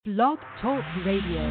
Blog Talk Radio.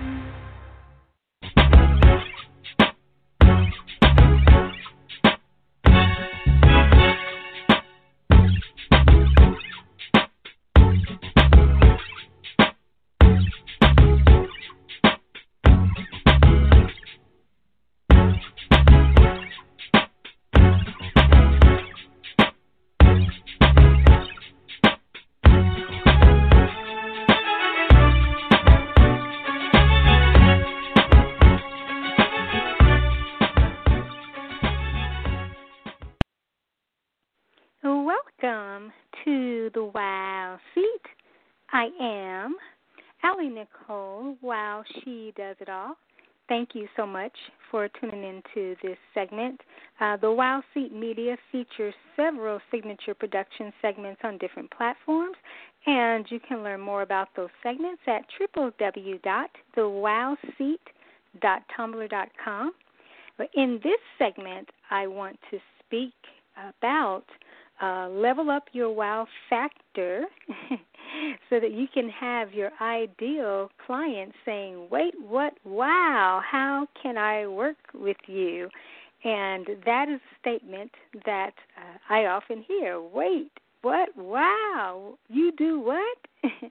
Welcome to the Wow Seat. I am Allie Nicole, Wow She Does It All. Thank you so much for tuning into this segment. The Wow Seat Media features several signature production segments on different platforms, and you can learn more about those segments at www.thewowseat.tumblr.com. But in this segment, I want to speak about level up your wow factor so that you can have your ideal client saying, wait, what, wow, how can I work with you? And that is a statement that I often hear. Wait, what, wow, you do what?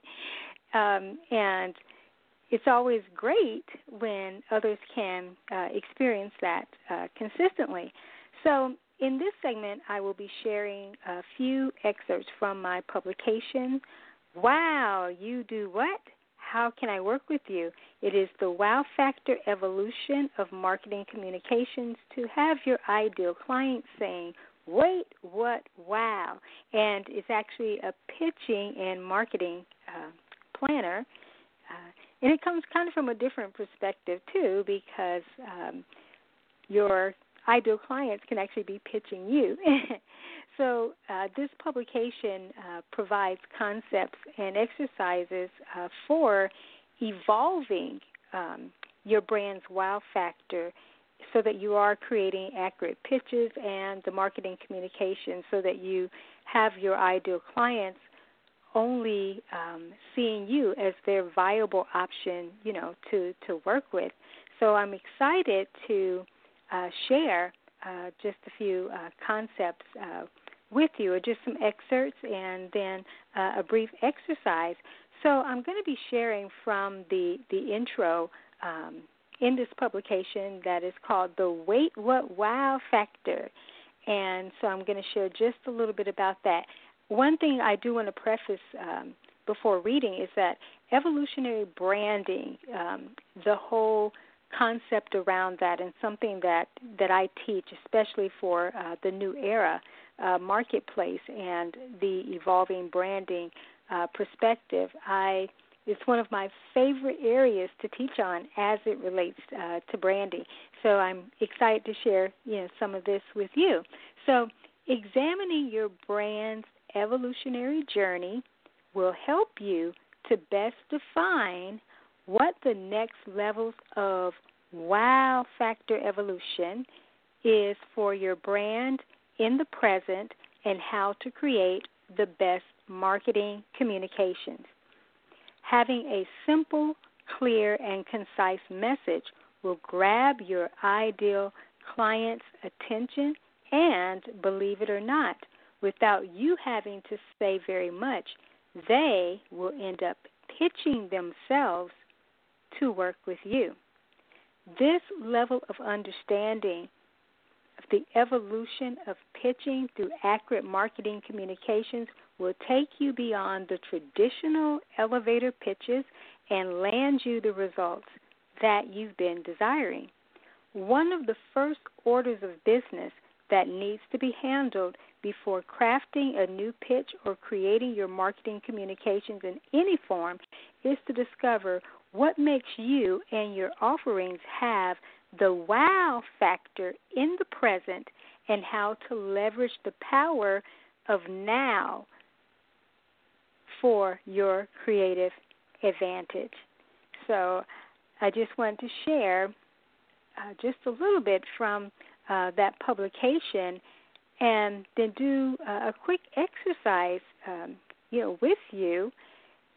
And it's always great when others can experience that consistently. So in this segment, I will be sharing a few excerpts from my publication, Wow, You Do What? How Can I Work With You? It is the Wow Factor Evolution of Marketing Communications to have your ideal client saying, wait, what, wow. And it's actually a pitching and marketing planner. And it comes kind of from a different perspective, too, because your ideal clients can actually be pitching you. So this publication provides concepts and exercises for evolving your brand's wow factor so that you are creating accurate pitches and the marketing communication so that you have your ideal clients only seeing you as their viable option, to work with. So I'm excited to share just a few concepts with you, or just some excerpts and then a brief exercise. So I'm going to be sharing from the intro in this publication that is called the Wait What Wow Factor. And so I'm going to share just a little bit about that. One thing I do want to preface before reading is that evolutionary branding, the whole concept around that, and something that I teach, especially for the new era marketplace and the evolving branding perspective, it's one of my favorite areas to teach on as it relates to branding. So I'm excited to share some of this with you. So examining your brand's evolutionary journey will help you to best define what the next levels of wow factor evolution is for your brand in the present and how to create the best marketing communications. Having a simple, clear, and concise message will grab your ideal client's attention and, believe it or not, without you having to say very much, they will end up pitching themselves to work with you. This level of understanding of the evolution of pitching through accurate marketing communications will take you beyond the traditional elevator pitches and land you the results that you've been desiring. One of the first orders of business that needs to be handled before crafting a new pitch or creating your marketing communications in any form is to discover what makes you and your offerings have the wow factor in the present and how to leverage the power of now for your creative advantage. So I just want to share just a little bit from that publication and then do a quick exercise, with you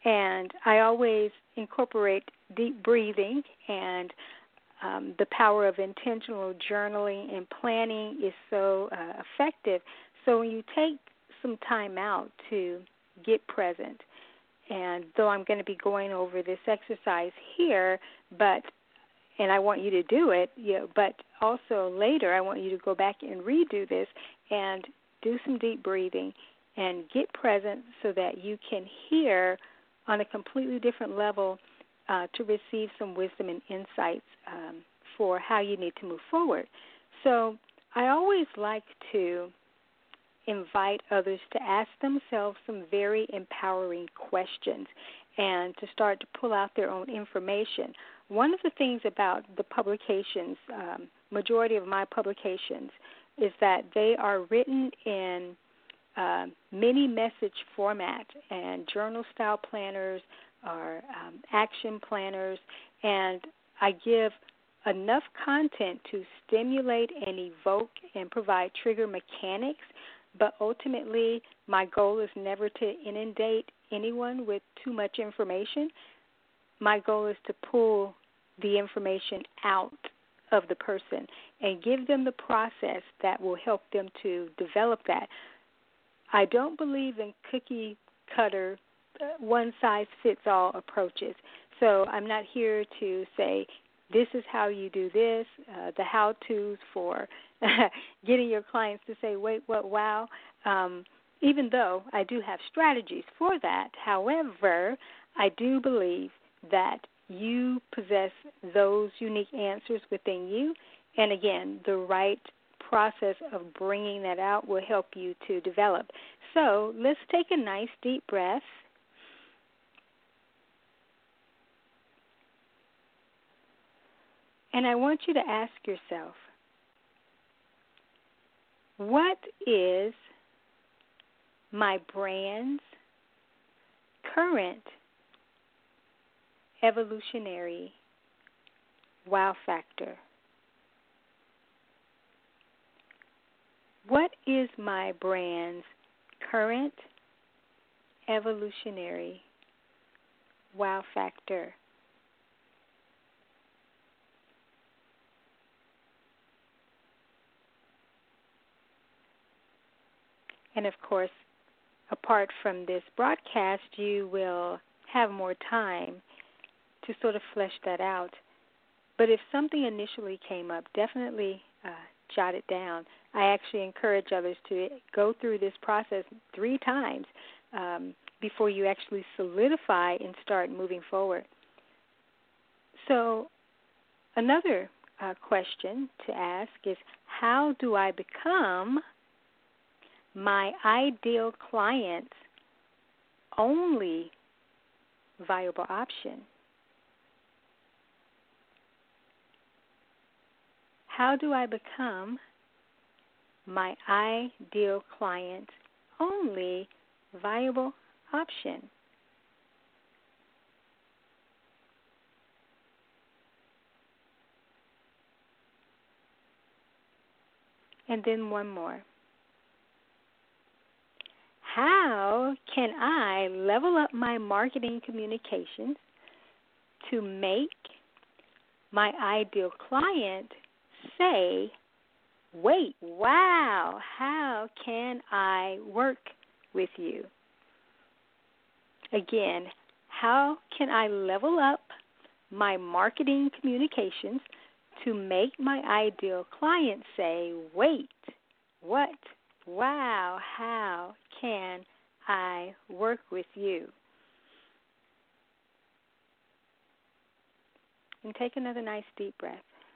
And I always incorporate deep breathing, and the power of intentional journaling and planning is so effective. So when you take some time out to get present, and though I'm going to be going over this exercise here, and I want you to do it, but also later I want you to go back and redo this and do some deep breathing and get present so that you can hear on a completely different level to receive some wisdom and insights for how you need to move forward. So I always like to invite others to ask themselves some very empowering questions and to start to pull out their own information. One of the things about the publications, majority of my publications, is that they are written in mini message format, and journal-style planners are action planners, and I give enough content to stimulate and evoke and provide trigger mechanics, but ultimately my goal is never to inundate anyone with too much information. My goal is to pull the information out of the person and give them the process that will help them to develop that. I don't believe in cookie cutter, one-size-fits-all approaches. So I'm not here to say, this is how you do this, the how-tos for getting your clients to say, wait, what, wow. Even though I do have strategies for that, however, I do believe that you possess those unique answers within you. And again, the right process of bringing that out will help you to develop. So let's take a nice deep breath. And I want you to ask yourself, what is my brand's current evolutionary wow factor? What is my brand's current evolutionary wow factor? And of course, apart from this broadcast, you will have more time to sort of flesh that out. But if something initially came up, definitely jot it down. I actually encourage others to go through this process 3 times before you actually solidify and start moving forward. So another question to ask is, how do I become my ideal client's only viable option? How do I become my ideal client's only viable option? And then one more. How can I level up my marketing communications to make my ideal client say, wait, wow, how can I work with you? Again, how can I level up my marketing communications to make my ideal client say, wait, what? Wow, how can I work with you? And take another nice deep breath.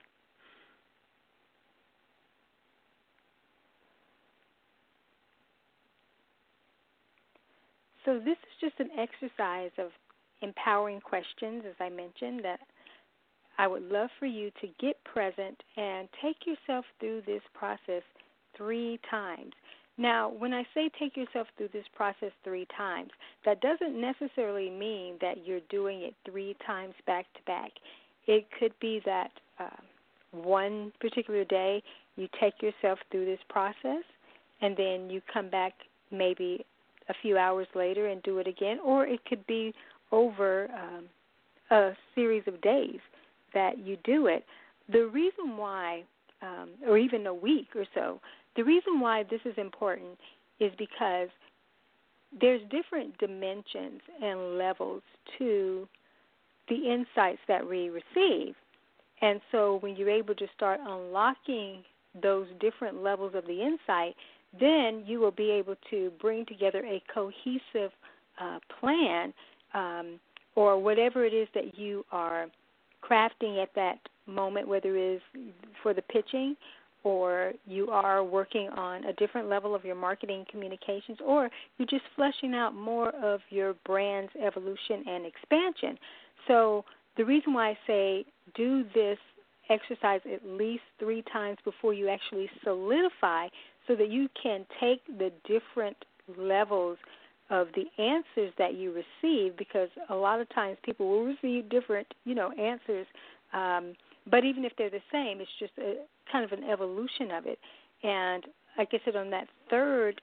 So this is just an exercise of empowering questions, as I mentioned, that I would love for you to get present and take yourself through this process 3 times. Now, when I say take yourself through this process 3 times, that doesn't necessarily mean that you're doing it 3 times back to back. It could be that one particular day you take yourself through this process and then you come back maybe a few hours later and do it again, or it could be over a series of days that you do it. The reason why, or even a week or so, the reason why this is important is because there's different dimensions and levels to the insights that we receive. And so when you're able to start unlocking those different levels of the insight, then you will be able to bring together a cohesive plan or whatever it is that you are crafting at that moment, whether it is for the pitching or you are working on a different level of your marketing communications, or you're just fleshing out more of your brand's evolution and expansion. So the reason why I say do this exercise at least 3 times before you actually solidify, so that you can take the different levels of the answers that you receive, because a lot of times people will receive different, answers. But even if they're the same, it's just a kind of an evolution of it. And like I said, on that third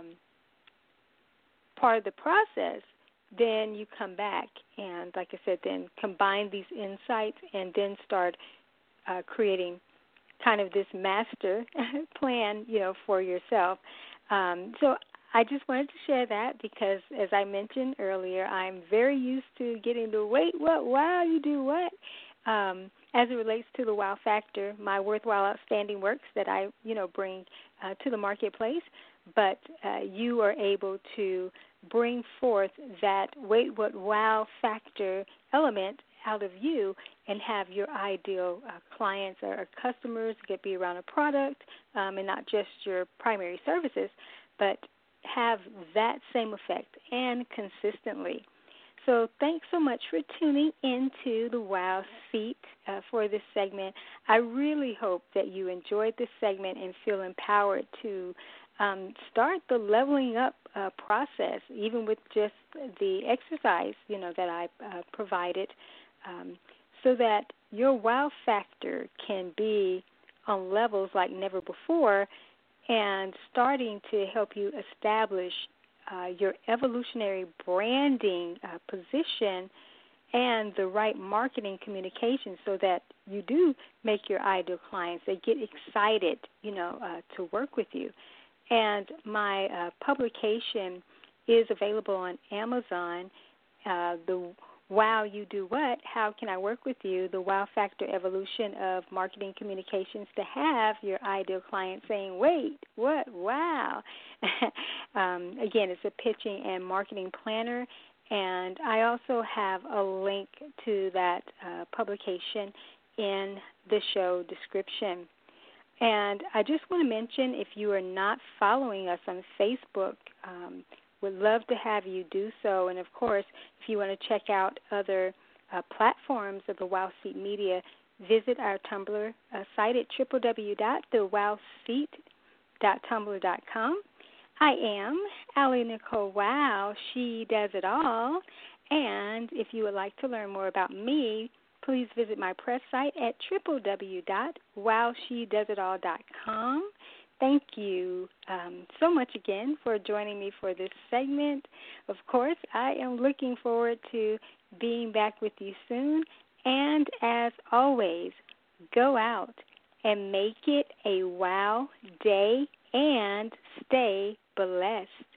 part of the process, then you come back and, like I said, then combine these insights and then start creating kind of this master plan, for yourself. So I just wanted to share that because, as I mentioned earlier, I'm very used to getting the wait, what, wow, you do what? As it relates to the wow factor, my worthwhile outstanding works that I, bring to the marketplace, but you are able to bring forth that wait, what, wow factor element out of you and have your ideal clients or customers get be around a product and not just your primary services, but have that same effect and consistently. So thanks so much for tuning into the Wow Seat for this segment. I really hope that you enjoyed this segment and feel empowered to start the leveling up process, even with just the exercise, that I provided, so that your wow factor can be on levels like never before and starting to help you establish your evolutionary branding position and the right marketing communication so that you do make your ideal clients. They get excited, to work with you. And my publication is available on Amazon, the Wow You Do What? How Can I Work With You? The Wow Factor Evolution of Marketing Communications to have your ideal client saying, wait, what? Wow. Again, it's a pitching and marketing planner, and I also have a link to that publication in the show description. And I just want to mention, if you are not following us on Facebook, would love to have you do so. And, of course, if you want to check out other platforms of the Wow Seat Media, visit our Tumblr site at www.thewowseat.tumblr.com. I am Allie Nicole Wow. She does it all. And if you would like to learn more about me, please visit my press site at www.wowshedoesitall.com. Thank you so much again for joining me for this segment. Of course, I am looking forward to being back with you soon. And as always, go out and make it a wow day and stay blessed.